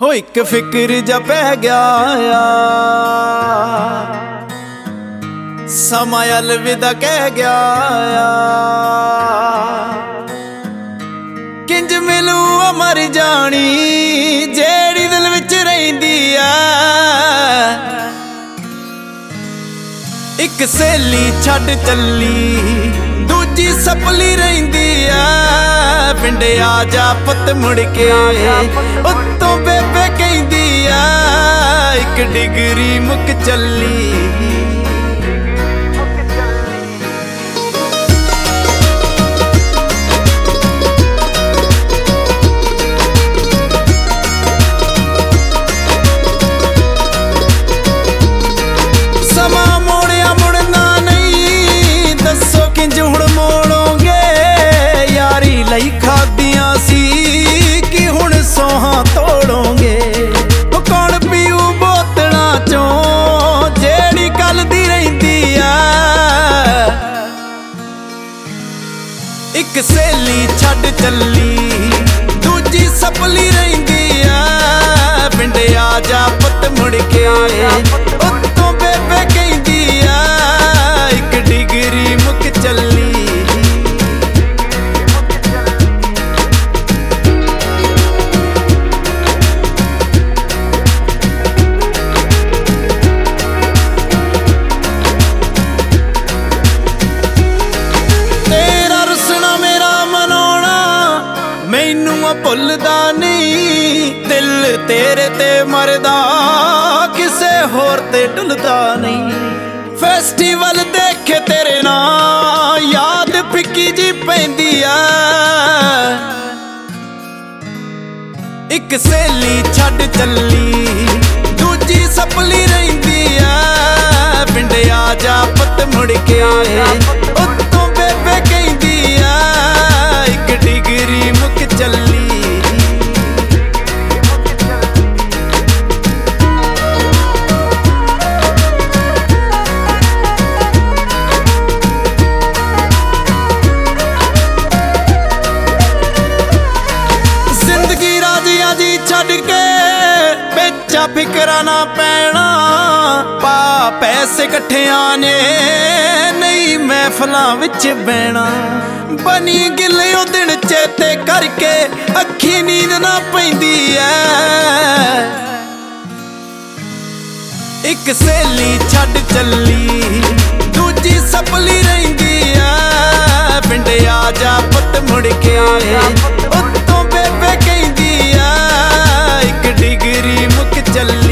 ਹੋ ਇੱਕ ਫਿਕਰ ਜਾ ਪੈ ਗਿਆ ਸਮਾਂ ਅਲਵਿਦਾ ਕਹਿ ਗਿਆ ਕਿੰਜ ਮਿਲੂ ਮਰ ਜਾਣੀ ਜਿਹੜੀ ਦਿਲ ਵਿੱਚ ਰਹਿੰਦੀ ਆ। ਇੱਕ ਸਹੇਲੀ ਛੱਡ ਚੱਲੀ ਦੂਜੀ ਸਪਲੀ ਰਹਿੰਦੀ ਆ। ਪਿੰਡ ਆ ਜਾ ਪੁੱਤ ਮੁੜ ਕੇ ਉੱਤੋਂ ਬੇਬੇ ਕਹਿੰਦੀ ਆ ਇੱਕ ਡਿਗਰੀ ਮੁੱਕ ਚੱਲੀ। ਸਮਾਂ ਮੋੜਿਆ ਮੁੜਨਾ ਨਹੀਂ ਦੱਸੋ ਕਿੰਜ ਹੁਣ ਮੋੜੋਗੇ। ਯਾਰੀ ਲਈ ਖਾਦੀਆਂ ਸੀ ਕਿ ਹੁਣ ਸੋਹਾਂ ਤੋੜੋਗੇ। ਕੌਣ ਪੀਊ ਬੋਤਲਾਂ ਚੋਂ ਜਿਹੜੀ ਕੱਲ ਦੀ ਰਹਿੰਦੀ ਆ। ਇੱਕ ਸਹੇਲੀ ਛੱਡ ਚੱਲੀ ਦੂਜੀ ਸਪਲੀ ਰਹਿੰਦੀ ਆ। ਪਿੰਡ ਆ ਜਾ ਪੁੱਤ ਮੁੜ ਕੇ ਉੱਤੋਂ ਬੇਬੇ ਕਹਿੰਦੀ ਆ ਇੱਕ ਡਿਗਰੀ ਮੁੱਕ ਚੱਲੀ। ਮੈਨੂੰ ਭੁੱਲਦਾ ਨਹੀਂ ਦਿਲ ਤੇਰੇ ਤੇ ਮਰਦਾ ਕਿਸੇ ਹੋਰ ਤੇ ਢੁੱਲਦਾ ਨਹੀਂ। ਫੈਸਟੀਵਲ ਦੇਖੇ ਤੇਰੇ ਨਾਲ ਯਾਦ ਫਿੱਕੀ ਜੀ ਪੈਂਦੀ ਆ। ਇੱਕ ਸਹੇਲੀ ਛੱਡ ਚੱਲੀ ਦੂਜੀ ਸਪਲੀ ਰਹਿੰਦੀ ਆ। ਪਿੰਡ ਆ ਜਾ ਪੁੱਤ ਮੁੜ ਕੇ ਉੱਤੋਂ ਬੇਬੇ ਕਹਿੰਦੀ ਆ ਇੱਕ ਡਿਗਰੀ ਮੁੱਕ ਚੱਲੀ। ਜ਼ਿੰਦਗੀ ਰਾਜ਼ੀਆਂ ਜੀ ਛੱਡ ਕੇ ਵੇਚਾ ਫਿਕਰਾਂ ਨਾ ਪੈਣਾ। ਪਾ ਪੈਸੇ ਇਕੱਠਿਆਂ ਨੇ ਨਹੀਂ ਮਹਿਫਲਾਂ ਵਿੱਚ ਬਹਿਣਾ। ਬਣੀ ਗਿੱਲੇ ਉਹ ਦਿਨ ਚੇਤੇ ਕਰਕੇ ਅੱਖੀ ਨੀਂਦ ਨਾ ਪੈਂਦੀ ਐ। ਇੱਕ ਸਹੇਲੀ ਛੱਡ ਚੱਲੀ ਦੂਜੀ ਸਪਲੀ ਰਹਿੰਦੀ ਆ। ਪਿੰਡ ਆ ਜਾ ਪੁੱਤ ਮੁੜ ਕੇ ਉੱਤੋਂ ਬੇਬੇ ਕਹਿੰਦੀ ਆ ਇੱਕ ਡਿਗਰੀ ਮੁੱਕ ਚੱਲੀ।